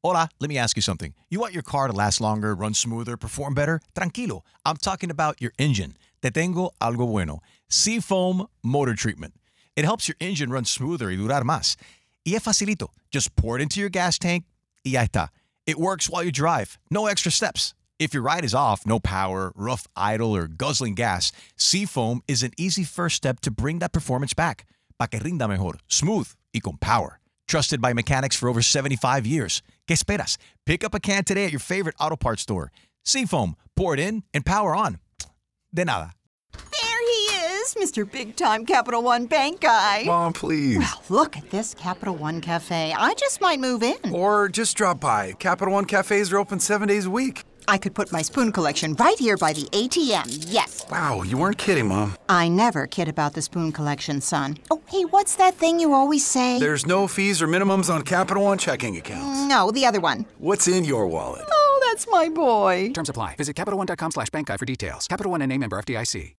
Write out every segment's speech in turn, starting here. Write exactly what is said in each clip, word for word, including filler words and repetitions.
Hola, let me ask you something. You want your car to last longer, run smoother, perform better? Tranquilo. I'm talking about your engine. Te tengo algo bueno. Seafoam Motor Treatment. It helps your engine run smoother y durar más. Y es facilito. Just pour it into your gas tank y ya está. It works while you drive. No extra steps. If your ride is off, no power, rough idle, or guzzling gas, Seafoam is an easy first step to bring that performance back. Pa' que rinda mejor, smooth y con power. Trusted by mechanics for over seventy-five years. ¿Qué esperas? Pick up a can today at your favorite auto parts store. Seafoam, pour it in and power on. De nada. There he is, Mister Big-Time Capital One Bank guy. Mom, please. Well, look at this Capital One Cafe. I just might move in. Or just drop by. Capital One cafes are open seven days a week. I could put my spoon collection right here by the A T M, yes. Wow, you weren't kidding, Mom. I never kid about the spoon collection, son. Oh, hey, what's that thing you always say? There's no fees or minimums on Capital One checking accounts. No, the other one. What's in your wallet? Oh, that's my boy. Terms apply. Visit CapitalOne.com slash bank guide for details. Capital One N A member F D I C.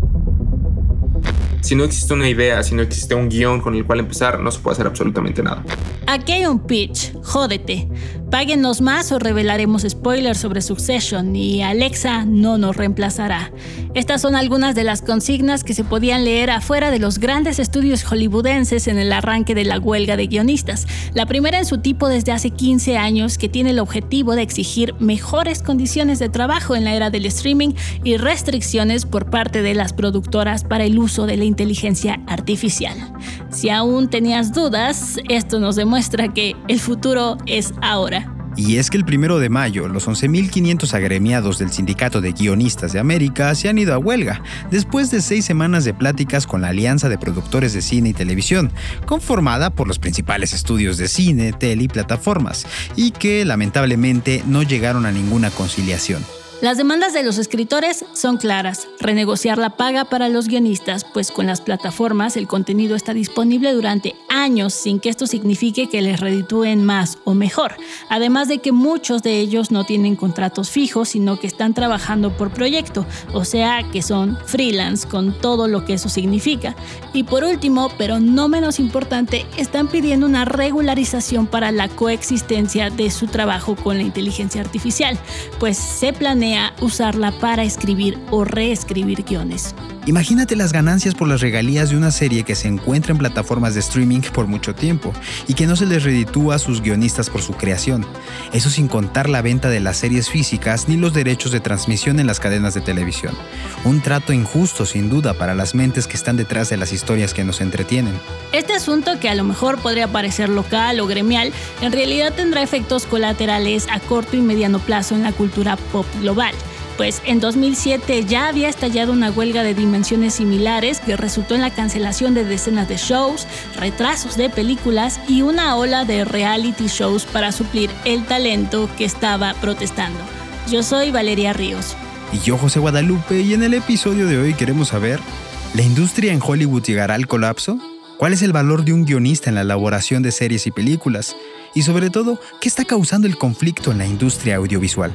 Si no existe una idea, si no existe un guión con el cual empezar, no se puede hacer absolutamente nada. Aquí hay un pitch, jódete. Páguenos más o revelaremos spoilers sobre Succession y Alexa no nos reemplazará. Estas son algunas de las consignas que se podían leer afuera de los grandes estudios hollywoodenses en el arranque de la huelga de guionistas. La primera en su tipo desde hace quince años, que tiene el objetivo de exigir mejores condiciones de trabajo en la era del streaming y restricciones por parte de las productoras para el uso de la inteligencia artificial. Si aún tenías dudas, esto nos demuestra que el futuro es ahora. Y es que el primero de mayo, los once mil quinientos agremiados del Sindicato de Guionistas de América se han ido a huelga, después de seis semanas de pláticas con la Alianza de Productores de Cine y Televisión, conformada por los principales estudios de cine, tele y plataformas, y que lamentablemente no llegaron a ninguna conciliación. Las demandas de los escritores son claras: renegociar la paga para los guionistas, pues con las plataformas el contenido está disponible durante años sin que esto signifique que les reditúen más o mejor, además de que muchos de ellos no tienen contratos fijos, sino que están trabajando por proyecto, o sea que son freelance con todo lo que eso significa. Y por último, pero no menos importante, están pidiendo una regularización para la coexistencia de su trabajo con la inteligencia artificial, pues se planea usarla para escribir o reescribir guiones. Imagínate las ganancias por las regalías de una serie que se encuentra en plataformas de streaming por mucho tiempo y que no se les reditúa a sus guionistas por su creación. Eso sin contar la venta de las series físicas ni los derechos de transmisión en las cadenas de televisión. Un trato injusto, sin duda, para las mentes que están detrás de las historias que nos entretienen. Este asunto, que a lo mejor podría parecer local o gremial, en realidad tendrá efectos colaterales a corto y mediano plazo en la cultura pop global. Pues en dos mil siete ya había estallado una huelga de dimensiones similares que resultó en la cancelación de decenas de shows, retrasos de películas y una ola de reality shows para suplir el talento que estaba protestando. Yo soy Valeria Ríos. Y yo, José Guadalupe, y en el episodio de hoy queremos saber: ¿la industria en Hollywood llegará al colapso? ¿Cuál es el valor de un guionista en la elaboración de series y películas? Y sobre todo, ¿qué está causando el conflicto en la industria audiovisual?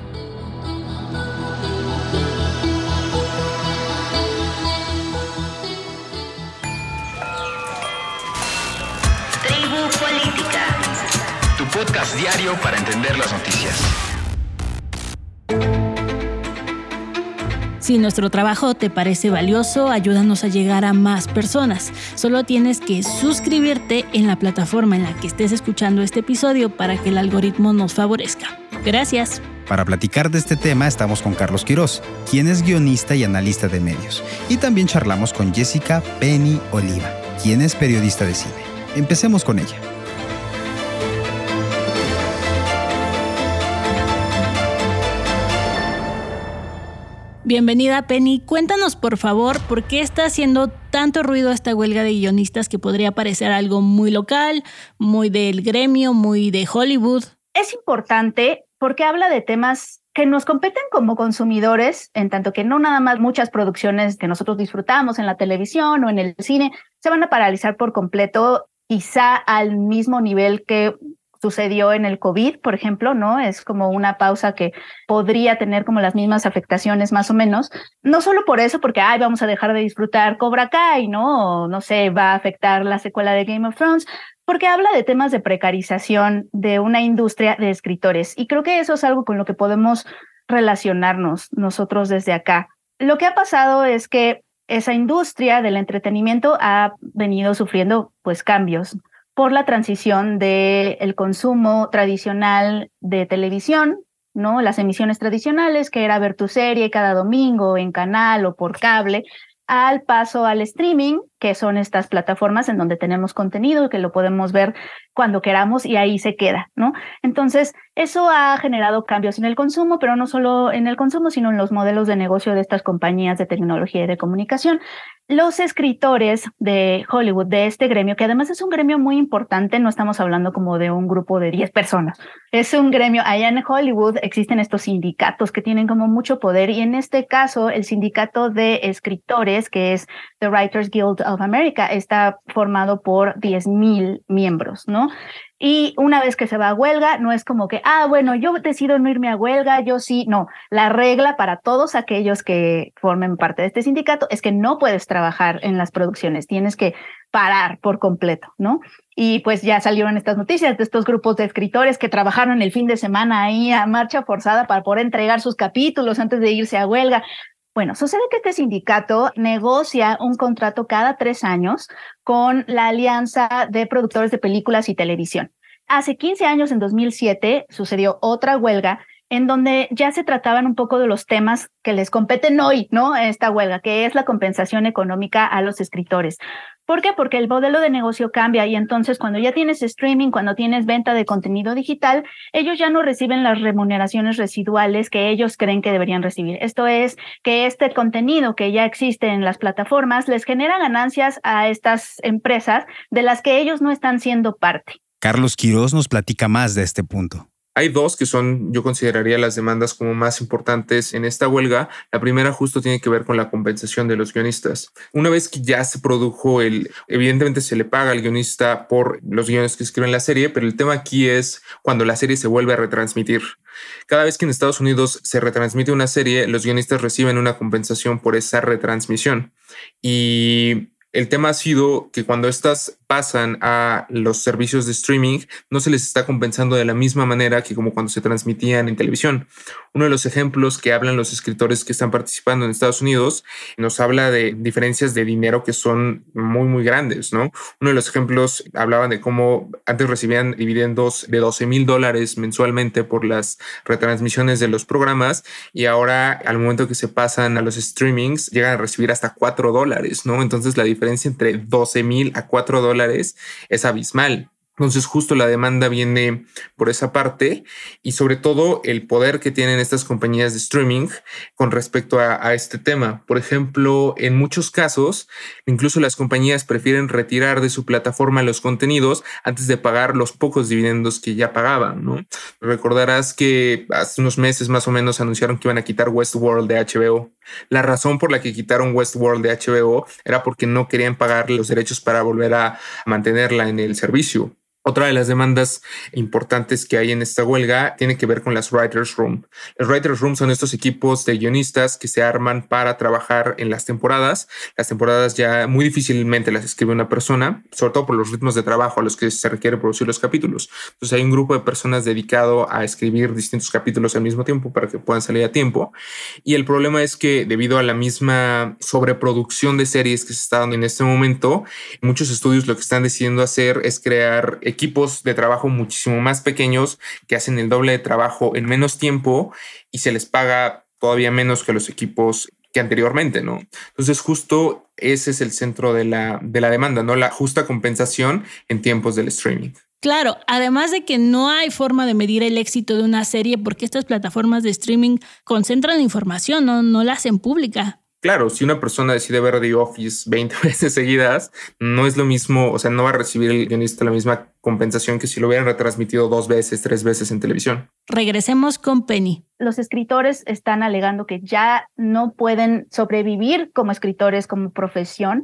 Podcast diario para entender las noticias. Si nuestro trabajo te parece valioso, ayúdanos a llegar a más personas. Solo tienes que suscribirte en la plataforma en la que estés escuchando este episodio para que el algoritmo nos favorezca. Gracias. Para platicar de este tema estamos con Carlos Quirós, quien es guionista y analista de medios. Y también charlamos con Jessica Penny Oliva, quien es periodista de cine. Empecemos con ella. Bienvenida, Penny. Cuéntanos, por favor, ¿por qué está haciendo tanto ruido esta huelga de guionistas que podría parecer algo muy local, muy del gremio, muy de Hollywood? Es importante porque habla de temas que nos competen como consumidores, en tanto que no nada más muchas producciones que nosotros disfrutamos en la televisión o en el cine se van a paralizar por completo, quizá al mismo nivel que sucedió en el COVID, por ejemplo, ¿no? Es como una pausa que podría tener como las mismas afectaciones más o menos. No solo por eso, porque ay, vamos a dejar de disfrutar Cobra Kai, ¿no? O, no sé, va a afectar la secuela de Game of Thrones, porque habla de temas de precarización de una industria de escritores. Y creo que eso es algo con lo que podemos relacionarnos nosotros desde acá. Lo que ha pasado es que esa industria del entretenimiento ha venido sufriendo pues cambios por la transición del consumo tradicional de televisión, ¿no? Las emisiones tradicionales, que era ver tu serie cada domingo en canal o por cable, al paso al streaming, que son estas plataformas en donde tenemos contenido que lo podemos ver cuando queramos y ahí se queda, ¿no? Entonces, eso ha generado cambios en el consumo, pero no solo en el consumo, sino en los modelos de negocio de estas compañías de tecnología y de comunicación. Los escritores de Hollywood, de este gremio, que además es un gremio muy importante, no estamos hablando como de un grupo de diez personas, es un gremio, allá en Hollywood existen estos sindicatos que tienen como mucho poder, y en este caso el sindicato de escritores, que es The Writers Guild of America, está formado por diez mil miembros, ¿no? Y una vez que se va a huelga, no es como que, ah, bueno, yo decido no irme a huelga, yo sí, no. La regla para todos aquellos que formen parte de este sindicato es que no puedes trabajar en las producciones, tienes que parar por completo, ¿no? Y pues ya salieron estas noticias de estos grupos de escritores que trabajaron el fin de semana ahí a marcha forzada para poder entregar sus capítulos antes de irse a huelga. Bueno, sucede que este sindicato negocia un contrato cada tres años con la Alianza de Productores de Películas y Televisión. Hace quince años, en dos mil siete, sucedió otra huelga en donde ya se trataban un poco de los temas que les competen hoy, ¿no? Esta huelga, que es la compensación económica a los escritores. ¿Por qué? Porque el modelo de negocio cambia y entonces cuando ya tienes streaming, cuando tienes venta de contenido digital, ellos ya no reciben las remuneraciones residuales que ellos creen que deberían recibir. Esto es que este contenido que ya existe en las plataformas les genera ganancias a estas empresas de las que ellos no están siendo parte. Carlos Quirós nos platica más de este punto. Hay dos que son, yo consideraría las demandas como más importantes en esta huelga. La primera justo tiene que ver con la compensación de los guionistas. Una vez que ya se produjo el, evidentemente se le paga al guionista por los guiones que escriben la serie, pero el tema aquí es cuando la serie se vuelve a retransmitir. Cada vez que en Estados Unidos se retransmite una serie, los guionistas reciben una compensación por esa retransmisión. Y el tema ha sido que cuando estas pasan a los servicios de streaming, no se les está compensando de la misma manera que como cuando se transmitían en televisión. Uno de los ejemplos que hablan los escritores que están participando en Estados Unidos nos habla de diferencias de dinero que son muy, muy grandes, ¿no? Uno de los ejemplos hablaban de cómo antes recibían dividendos de doce mil dólares mensualmente por las retransmisiones de los programas y ahora al momento que se pasan a los streamings llegan a recibir hasta cuatro dólares, ¿no? Entonces la diferencia entre doce mil a cuatro dólares es abismal. Entonces justo la demanda viene por esa parte y sobre todo el poder que tienen estas compañías de streaming con respecto a, a este tema. Por ejemplo, en muchos casos, incluso las compañías prefieren retirar de su plataforma los contenidos antes de pagar los pocos dividendos que ya pagaban, ¿no? Recordarás que hace unos meses más o menos anunciaron que iban a quitar Westworld de H B O. La razón por la que quitaron Westworld de H B O era porque no querían pagar los derechos para volver a mantenerla en el servicio. Otra de las demandas importantes que hay en esta huelga tiene que ver con las Writers' Room. Las Writers' Room son estos equipos de guionistas que se arman para trabajar en las temporadas. Las temporadas ya muy difícilmente las escribe una persona, sobre todo por los ritmos de trabajo a los que se requiere producir los capítulos. Entonces hay un grupo de personas dedicado a escribir distintos capítulos al mismo tiempo para que puedan salir a tiempo. Y el problema es que debido a la misma sobreproducción de series que se está dando en este momento, muchos estudios lo que están decidiendo hacer es crear equipos de trabajo muchísimo más pequeños que hacen el doble de trabajo en menos tiempo y se les paga todavía menos que los equipos que anteriormente, ¿no? Entonces justo ese es el centro de la, de la demanda, ¿no? La justa compensación en tiempos del streaming. Claro, además de que no hay forma de medir el éxito de una serie porque estas plataformas de streaming concentran la información, no, no la hacen pública. Claro, si una persona decide ver The Office veinte veces seguidas, no es lo mismo, o sea, no va a recibir el guionista la misma compensación que si lo hubieran retransmitido dos veces, tres veces en televisión. Regresemos con Penny. Los escritores están alegando que ya no pueden sobrevivir como escritores, como profesión,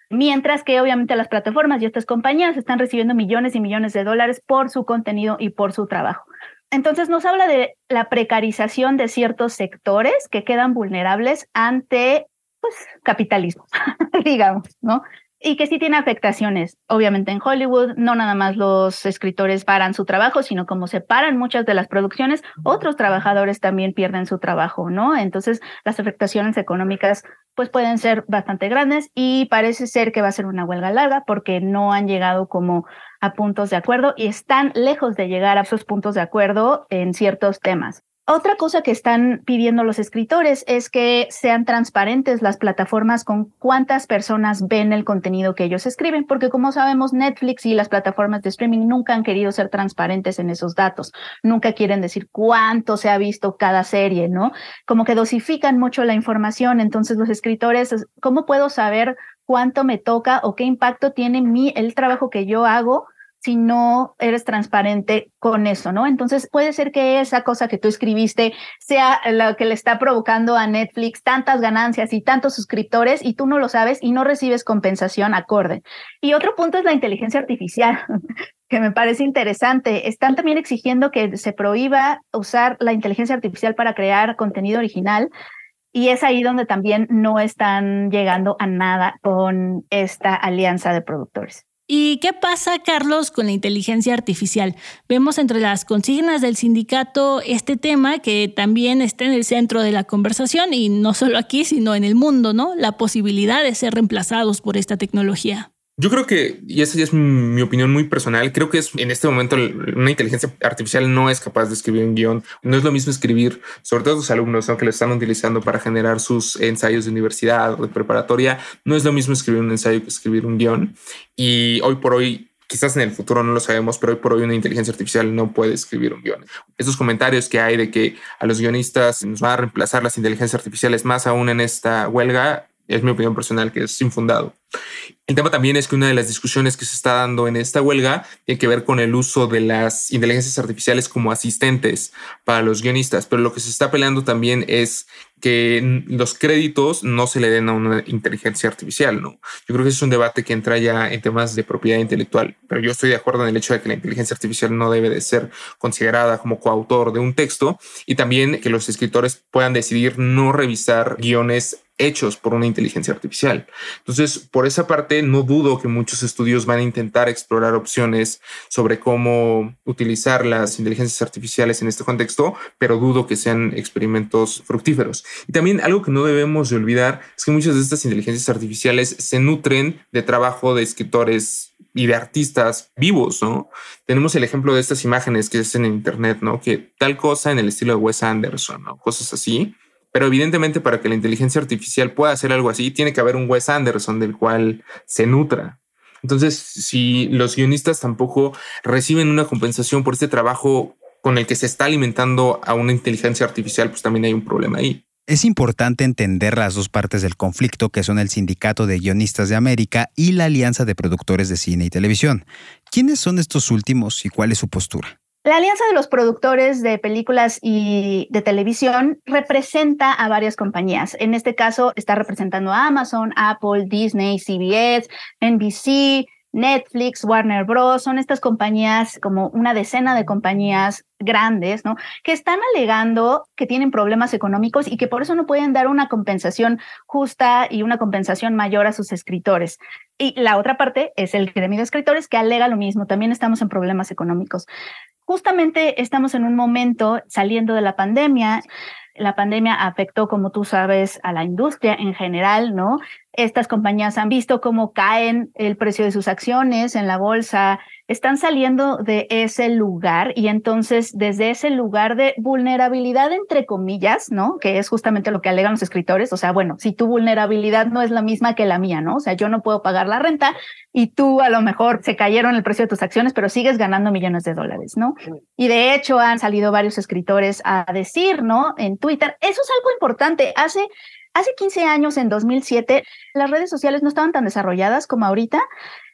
Mientras que obviamente las plataformas y estas compañías están recibiendo millones y millones de dólares por su contenido y por su trabajo. Entonces nos habla de la precarización de ciertos sectores que quedan vulnerables ante, pues, capitalismo, digamos, ¿no? Y que sí tiene afectaciones. Obviamente en Hollywood no nada más los escritores paran su trabajo, sino como se paran muchas de las producciones, otros trabajadores también pierden su trabajo, ¿no? Entonces las afectaciones económicas pues pueden ser bastante grandes y parece ser que va a ser una huelga larga porque no han llegado como a puntos de acuerdo y están lejos de llegar a esos puntos de acuerdo en ciertos temas. Otra cosa que están pidiendo los escritores es que sean transparentes las plataformas con cuántas personas ven el contenido que ellos escriben, porque como sabemos, Netflix y las plataformas de streaming nunca han querido ser transparentes en esos datos. Nunca quieren decir cuánto se ha visto cada serie, ¿no? Como que dosifican mucho la información. Entonces los escritores, ¿cómo puedo saber cuánto me toca o qué impacto tiene mi, el trabajo que yo hago si no eres transparente con eso, ¿no? Entonces puede ser que esa cosa que tú escribiste sea la que le está provocando a Netflix tantas ganancias y tantos suscriptores y tú no lo sabes y no recibes compensación acorde. Y otro punto es la inteligencia artificial, que me parece interesante. Están también exigiendo que se prohíba usar la inteligencia artificial para crear contenido original. Y es ahí donde también no están llegando a nada con esta alianza de productores. ¿Y qué pasa, Carlos, con la inteligencia artificial? Vemos entre las consignas del sindicato este tema que también está en el centro de la conversación y no solo aquí, sino en el mundo, ¿no? La posibilidad de ser reemplazados por esta tecnología. Yo creo que, y esa ya es mi opinión muy personal, creo que es en este momento una inteligencia artificial no es capaz de escribir un guión. No es lo mismo escribir, sobre todo los alumnos, ¿no?, que lo están utilizando para generar sus ensayos de universidad o de preparatoria. No es lo mismo escribir un ensayo que escribir un guión. Y hoy por hoy, quizás en el futuro no lo sabemos, pero hoy por hoy una inteligencia artificial no puede escribir un guión. Estos comentarios que hay de que a los guionistas nos van a reemplazar las inteligencias artificiales, más aún en esta huelga, es mi opinión personal que es infundado. El tema también es que una de las discusiones que se está dando en esta huelga tiene que ver con el uso de las inteligencias artificiales como asistentes para los guionistas, pero lo que se está peleando también es que los créditos no se le den a una inteligencia artificial, ¿no? Yo creo que es un debate que entra ya en temas de propiedad intelectual, pero yo estoy de acuerdo en el hecho de que la inteligencia artificial no debe de ser considerada como coautor de un texto y también que los escritores puedan decidir no revisar guiones hechos por una inteligencia artificial. Entonces, por esa parte, no dudo que muchos estudios van a intentar explorar opciones sobre cómo utilizar las inteligencias artificiales en este contexto, pero dudo que sean experimentos fructíferos. Y también algo que no debemos de olvidar es que muchas de estas inteligencias artificiales se nutren de trabajo de escritores y de artistas vivos, ¿no? Tenemos el ejemplo de estas imágenes que se hacen en internet, ¿no? Que tal cosa en el estilo de Wes Anderson, ¿no? Cosas así. Pero evidentemente para que la inteligencia artificial pueda hacer algo así, tiene que haber un Wes Anderson del cual se nutra. Entonces, si los guionistas tampoco reciben una compensación por este trabajo con el que se está alimentando a una inteligencia artificial, pues también hay un problema ahí. Es importante entender las dos partes del conflicto, que son el Sindicato de Guionistas de América y la Alianza de Productores de Cine y Televisión. ¿Quiénes son estos últimos y cuál es su postura? La Alianza de los Productores de Películas y de Televisión representa a varias compañías. En este caso está representando a Amazon, Apple, Disney, C B S, N B C, Netflix, Warner Bros. Son estas compañías, como una decena de compañías grandes, ¿no?, que están alegando que tienen problemas económicos y que por eso no pueden dar una compensación justa y una compensación mayor a sus escritores. Y la otra parte es el gremio de escritores, que alega lo mismo. También estamos en problemas económicos. Justamente estamos en un momento saliendo de la pandemia. La pandemia afectó, como tú sabes, a la industria en general, ¿no? Estas compañías han visto cómo caen el precio de sus acciones en la bolsa, están saliendo de ese lugar y entonces desde ese lugar de vulnerabilidad, entre comillas, ¿no?, que es justamente lo que alegan los escritores. O sea, bueno, si tu vulnerabilidad no es la misma que la mía, ¿no? O sea, yo no puedo pagar la renta y tú a lo mejor se cayeron el precio de tus acciones, pero sigues ganando millones de dólares, ¿no? Y de hecho han salido varios escritores a decir, ¿no?, en Twitter, eso es algo importante. Hace Hace quince años, en dos mil siete, las redes sociales no estaban tan desarrolladas como ahorita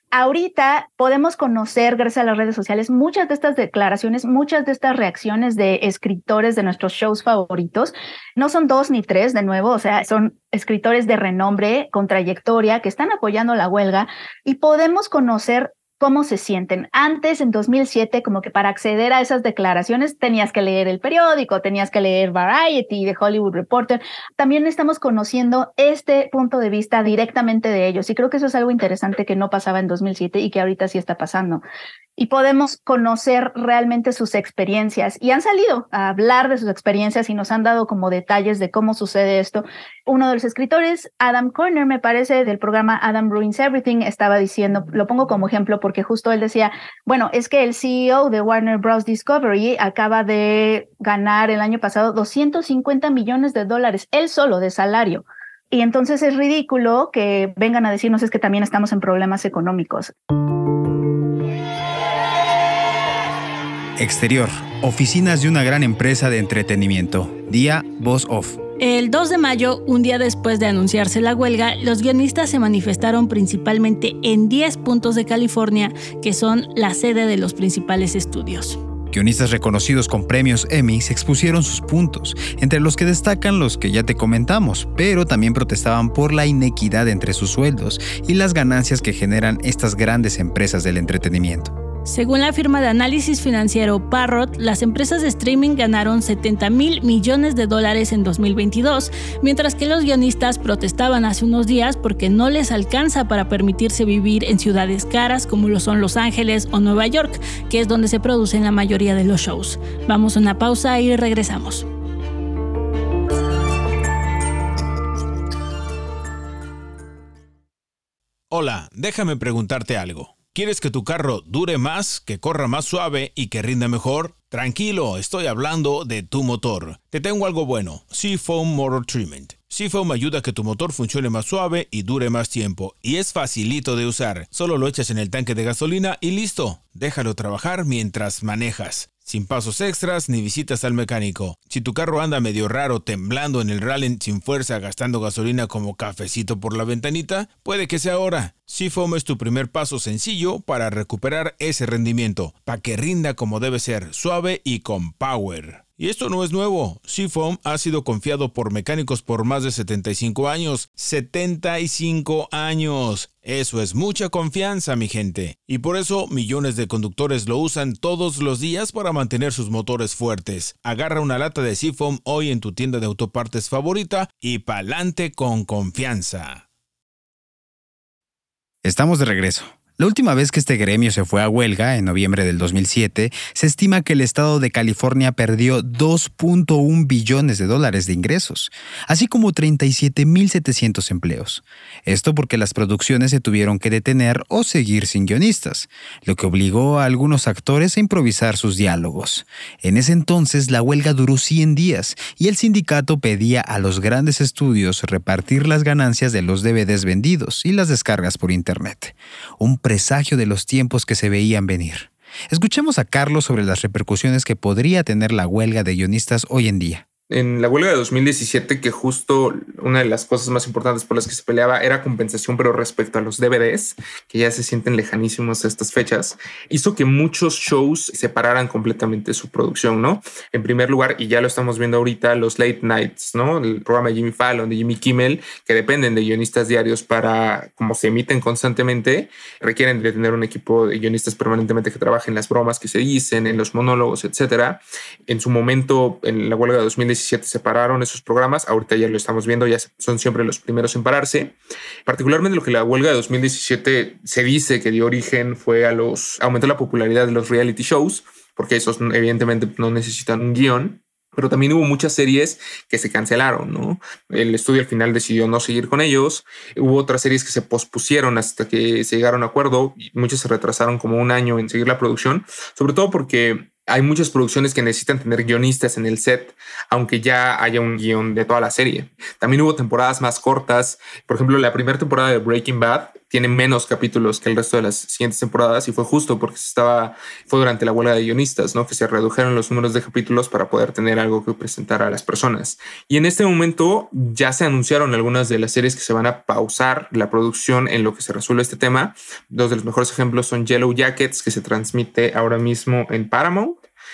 ahorita podemos conocer, gracias a las redes sociales, muchas de estas declaraciones, muchas de estas reacciones de escritores de nuestros shows favoritos. No son dos ni tres, de nuevo, o sea, son escritores de renombre, con trayectoria, que están apoyando la huelga, y podemos conocer cómo se sienten. Antes, en dos mil siete, como que para acceder a esas declaraciones tenías que leer el periódico, tenías que leer Variety, The Hollywood Reporter. También estamos conociendo este punto de vista directamente de ellos, y creo que eso es algo interesante que no pasaba en dos mil siete y que ahorita sí está pasando. Y podemos conocer realmente sus experiencias, y han salido a hablar de sus experiencias y nos han dado como detalles de cómo sucede esto. Uno de los escritores, Adam Corner, me parece, del programa Adam Ruins Everything, estaba diciendo, lo pongo como ejemplo porque justo él decía, bueno, es que el C E O de Warner Bros. Discovery acaba de ganar el año pasado doscientos cincuenta millones de dólares, él solo, de salario. Y entonces es ridículo que vengan a decirnos es que también estamos en problemas económicos. Exterior. Oficinas de una gran empresa de entretenimiento. Día Voz Off. El dos de mayo, un día después de anunciarse la huelga, los guionistas se manifestaron principalmente en diez puntos de California, que son la sede de los principales estudios. Guionistas reconocidos con premios Emmy se expusieron sus puntos, entre los que destacan los que ya te comentamos, pero también protestaban por la inequidad entre sus sueldos y las ganancias que generan estas grandes empresas del entretenimiento. Según la firma de análisis financiero Parrot, las empresas de streaming ganaron setenta mil millones de dólares en dos mil veintidós, mientras que los guionistas protestaban hace unos días porque no les alcanza para permitirse vivir en ciudades caras como lo son Los Ángeles o Nueva York, que es donde se producen la mayoría de los shows. Vamos a una pausa y regresamos. Hola, déjame preguntarte algo. ¿Quieres que tu carro dure más, que corra más suave y que rinda mejor? Tranquilo, estoy hablando de tu motor. Te tengo algo bueno, Seafoam Motor Treatment. Seafoam ayuda a que tu motor funcione más suave y dure más tiempo. Y es facilito de usar. Solo lo echas en el tanque de gasolina y listo. Déjalo trabajar mientras manejas. Sin pasos extras ni visitas al mecánico. Si tu carro anda medio raro, temblando en el rally sin fuerza, gastando gasolina como cafecito por la ventanita, puede que sea ahora. Seafoam es tu primer paso sencillo para recuperar ese rendimiento, para que rinda como debe ser, suave y con power. Y esto no es nuevo. Seafoam ha sido confiado por mecánicos por más de setenta y cinco años. ¡setenta y cinco años! Eso es mucha confianza, mi gente. Y por eso millones de conductores lo usan todos los días para mantener sus motores fuertes. Agarra una lata de Seafoam hoy en tu tienda de autopartes favorita y pa'lante con confianza. Estamos de regreso. La última vez que este gremio se fue a huelga, en noviembre del dos mil siete, se estima que el estado de California perdió dos punto uno billones de dólares de ingresos, así como treinta y siete mil setecientos empleos. Esto porque las producciones se tuvieron que detener o seguir sin guionistas, lo que obligó a algunos actores a improvisar sus diálogos. En ese entonces, la huelga duró cien días y el sindicato pedía a los grandes estudios repartir las ganancias de los D V Ds vendidos y las descargas por internet. Un presagio de los tiempos que se veían venir. Escuchemos a Carlos sobre las repercusiones que podría tener la huelga de guionistas hoy en día. En la huelga de dos mil diecisiete, que justo una de las cosas más importantes por las que se peleaba era compensación, pero respecto a los D V Ds, que ya se sienten lejanísimos a estas fechas, hizo que muchos shows separaran completamente su producción, ¿no? En primer lugar, y ya lo estamos viendo ahorita, los late nights, ¿no? El programa de Jimmy Fallon, de Jimmy Kimmel, que dependen de guionistas diarios para, como se emiten constantemente, requieren de tener un equipo de guionistas permanentemente que trabajen en las bromas que se dicen, en los monólogos, etcétera. En su momento, en la huelga de dos mil diecisiete, se separaron esos programas. Ahorita ya lo estamos viendo, ya son siempre los primeros en pararse. Particularmente lo que la huelga de dos mil diecisiete se dice que dio origen fue a los aumentó la popularidad de los reality shows, porque esos evidentemente no necesitan un guión. Pero también hubo muchas series que se cancelaron, ¿no? El estudio al final decidió no seguir con ellos. Hubo otras series que se pospusieron hasta que se llegaron a acuerdo y muchas se retrasaron como un año en seguir la producción, sobre todo porque hay muchas producciones que necesitan tener guionistas en el set, aunque ya haya un guión de toda la serie. También hubo temporadas más cortas. Por ejemplo, la primera temporada de Breaking Bad tiene menos capítulos que el resto de las siguientes temporadas, y fue justo porque se estaba, fue durante la huelga de guionistas, ¿no? Que se redujeron los números de capítulos para poder tener algo que presentar a las personas. Y en este momento ya se anunciaron algunas de las series que se van a pausar la producción en lo que se resuelve este tema. Dos de los mejores ejemplos son Yellow Jackets, que se transmite ahora mismo en Paramount,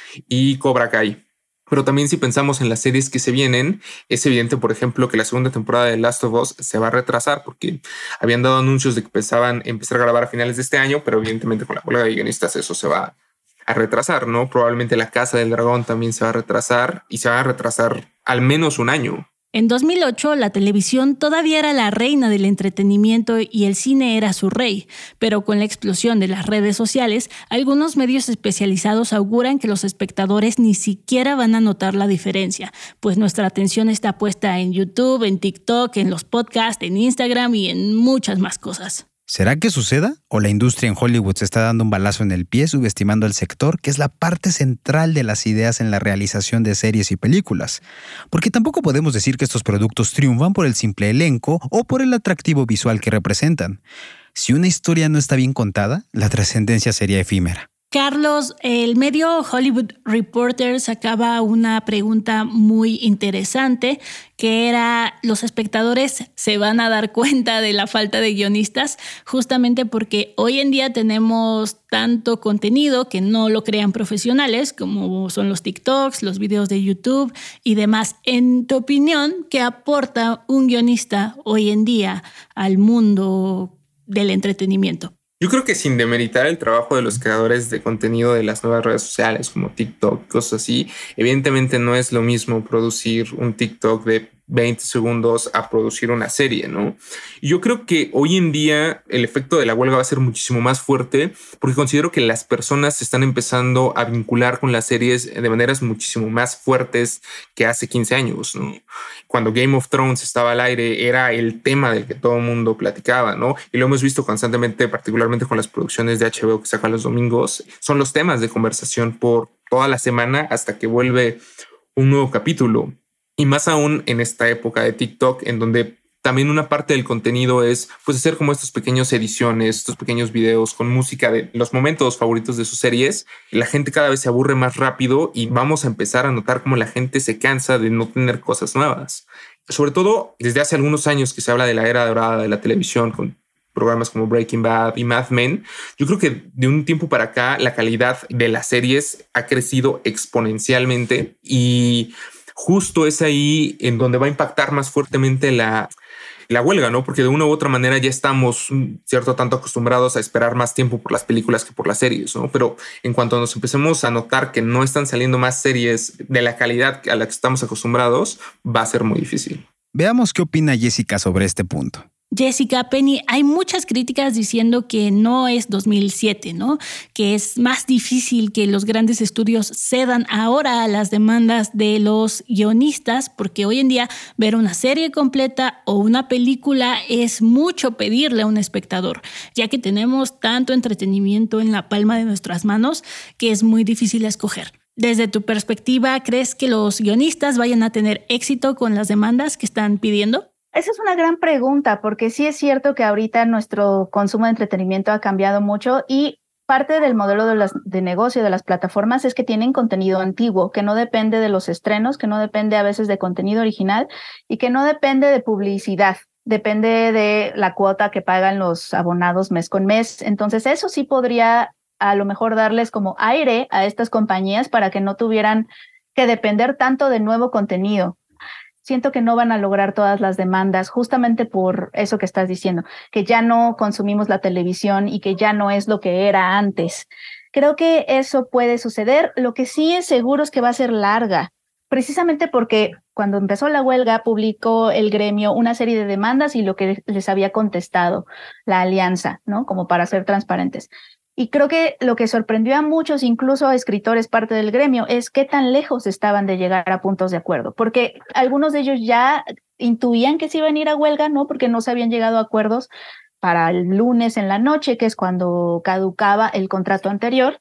y Cobra Kai. Pero también si pensamos en las series que se vienen, es evidente, por ejemplo, que la segunda temporada de Last of Us se va a retrasar porque habían dado anuncios de que pensaban empezar a grabar a finales de este año, pero evidentemente con la huelga de guionistas eso se va a retrasar, ¿no? Probablemente La Casa del Dragón también se va a retrasar y se va a retrasar al menos un año. En dos mil ocho, la televisión todavía era la reina del entretenimiento y el cine era su rey, pero con la explosión de las redes sociales, algunos medios especializados auguran que los espectadores ni siquiera van a notar la diferencia, pues nuestra atención está puesta en YouTube, en TikTok, en los podcasts, en Instagram y en muchas más cosas. ¿Será que suceda? ¿O la industria en Hollywood se está dando un balazo en el pie subestimando al sector, que es la parte central de las ideas en la realización de series y películas? Porque tampoco podemos decir que estos productos triunfan por el simple elenco o por el atractivo visual que representan. Si una historia no está bien contada, la trascendencia sería efímera. Carlos, el medio Hollywood Reporter sacaba una pregunta muy interesante, que era: ¿los espectadores se van a dar cuenta de la falta de guionistas? Justamente porque hoy en día tenemos tanto contenido que no lo crean profesionales, como son los TikToks, los videos de YouTube y demás. En tu opinión, ¿qué aporta un guionista hoy en día al mundo del entretenimiento? Yo creo que sin demeritar el trabajo de los creadores de contenido de las nuevas redes sociales como TikTok, cosas así, evidentemente no es lo mismo producir un TikTok de veinte segundos a producir una serie, ¿no? Y yo creo que hoy en día el efecto de la huelga va a ser muchísimo más fuerte porque considero que las personas se están empezando a vincular con las series de maneras muchísimo más fuertes que hace quince años, ¿no? Cuando Game of Thrones estaba al aire era el tema del que todo el mundo platicaba, ¿no? Y lo hemos visto constantemente, particularmente con las producciones de H B O que sacan los domingos. Son los temas de conversación por toda la semana hasta que vuelve un nuevo capítulo. Y más aún en esta época de TikTok, en donde también una parte del contenido es pues hacer como estas pequeñas ediciones, estos pequeños videos con música de los momentos favoritos de sus series. La gente cada vez se aburre más rápido y vamos a empezar a notar cómo la gente se cansa de no tener cosas nuevas. Sobre todo desde hace algunos años que se habla de la era dorada de la televisión con programas como Breaking Bad y Mad Men. Yo creo que de un tiempo para acá la calidad de las series ha crecido exponencialmente y justo es ahí en donde va a impactar más fuertemente la, la huelga, ¿no? Porque de una u otra manera ya estamos cierto tanto acostumbrados a esperar más tiempo por las películas que por las series, ¿no? Pero en cuanto nos empecemos a notar que no están saliendo más series de la calidad a la que estamos acostumbrados, va a ser muy difícil. Veamos qué opina Jessica sobre este punto. Jessica, Penny, hay muchas críticas diciendo que no es dos mil siete, ¿no? Que es más difícil que los grandes estudios cedan ahora a las demandas de los guionistas, porque hoy en día ver una serie completa o una película es mucho pedirle a un espectador, ya que tenemos tanto entretenimiento en la palma de nuestras manos que es muy difícil escoger. Desde tu perspectiva, ¿crees que los guionistas vayan a tener éxito con las demandas que están pidiendo? Esa es una gran pregunta, porque sí es cierto que ahorita nuestro consumo de entretenimiento ha cambiado mucho y parte del modelo de, las, de negocio de las plataformas es que tienen contenido antiguo, que no depende de los estrenos, que no depende a veces de contenido original y que no depende de publicidad, depende de la cuota que pagan los abonados mes con mes. Entonces eso sí podría a lo mejor darles como aire a estas compañías para que no tuvieran que depender tanto de nuevo contenido. Siento que no van a lograr todas las demandas justamente por eso que estás diciendo, que ya no consumimos la televisión y que ya no es lo que era antes. Creo que eso puede suceder. Lo que sí es seguro es que va a ser larga, precisamente porque cuando empezó la huelga publicó el gremio una serie de demandas y lo que les había contestado la alianza, ¿no? Como para ser transparentes. Y creo que lo que sorprendió a muchos, incluso a escritores parte del gremio, es qué tan lejos estaban de llegar a puntos de acuerdo. Porque algunos de ellos ya intuían que se iban a ir a huelga, ¿no? Porque no se habían llegado a acuerdos para el lunes en la noche, que es cuando caducaba el contrato anterior.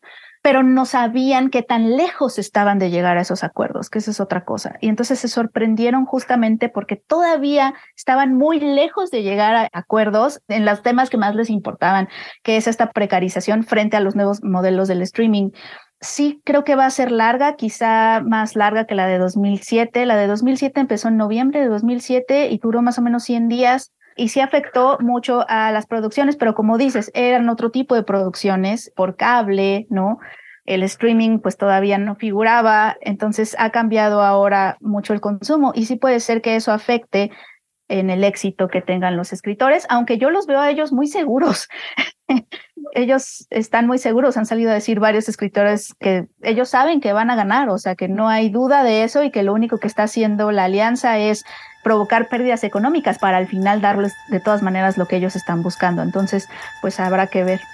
pero no sabían qué tan lejos estaban de llegar a esos acuerdos, que esa es otra cosa. Y entonces se sorprendieron justamente porque todavía estaban muy lejos de llegar a acuerdos en los temas que más les importaban, que es esta precarización frente a los nuevos modelos del streaming. Sí, creo que va a ser larga, quizá más larga que la de dos mil siete. La de dos mil siete empezó en noviembre de dos mil siete y duró más o menos cien días. Y sí afectó mucho a las producciones, pero como dices, eran otro tipo de producciones por cable, ¿no? El streaming pues todavía no figuraba, entonces ha cambiado ahora mucho el consumo y sí puede ser que eso afecte en el éxito que tengan los escritores, aunque yo los veo a ellos muy seguros. Ellos están muy seguros, han salido a decir varios escritores que ellos saben que van a ganar, o sea que no hay duda de eso y que lo único que está haciendo la alianza es provocar pérdidas económicas para al final darles de todas maneras lo que ellos están buscando. Entonces, pues habrá que ver.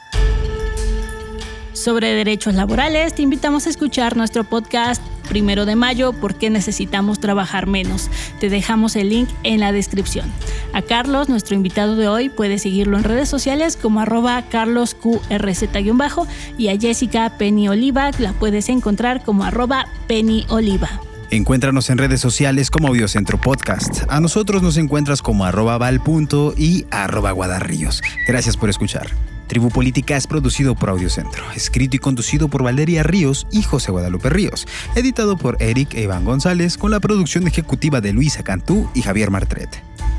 Sobre derechos laborales, te invitamos a escuchar nuestro podcast Primero de Mayo, ¿por qué necesitamos trabajar menos? Te dejamos el link en la descripción. A Carlos, nuestro invitado de hoy, puedes seguirlo en redes sociales como arroba carlosqrz- y a Jessica Penny Oliva la puedes encontrar como arroba Penny Oliva. Encuéntranos en redes sociales como Audiocentro Podcast. A nosotros nos encuentras como arroba val.punto y arroba guadarríos. Gracias por escuchar. Tribu Política es producido por Audiocentro, escrito y conducido por Valeria Ríos y José Guadalupe Ríos, editado por Eric e Iván González, con la producción ejecutiva de Luisa Cantú y Javier Martret.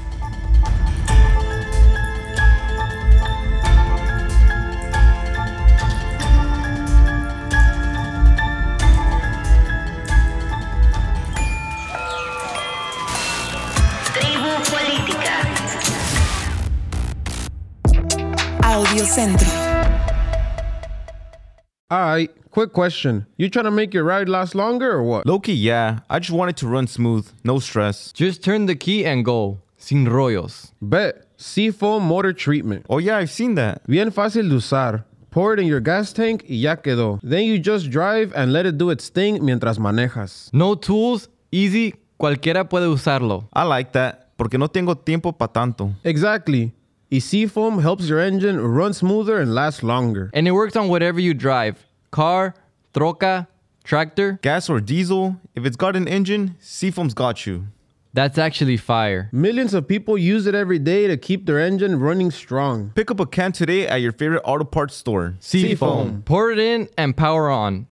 Audiocentro. Alright, quick question. You trying to make your ride last longer or what? Low-key, yeah. I just want it to run smooth, no stress. Just turn the key and go. Sin rollos. Bet. Seafoam Motor Treatment. Oh yeah, I've seen that. Bien fácil de usar. Pour it in your gas tank y ya quedó. Then you just drive and let it do its thing mientras manejas. No tools, easy, cualquiera puede usarlo. I like that, porque no tengo tiempo pa' tanto. Exactly. Y Seafoam helps your engine run smoother and last longer. And it works on whatever you drive. Car, troca, tractor. Gas or diesel, if it's got an engine, Seafoam's got you. That's actually fire. Millions of people use it every day to keep their engine running strong. Pick up a can today at your favorite auto parts store. Seafoam. Pour it in and power on.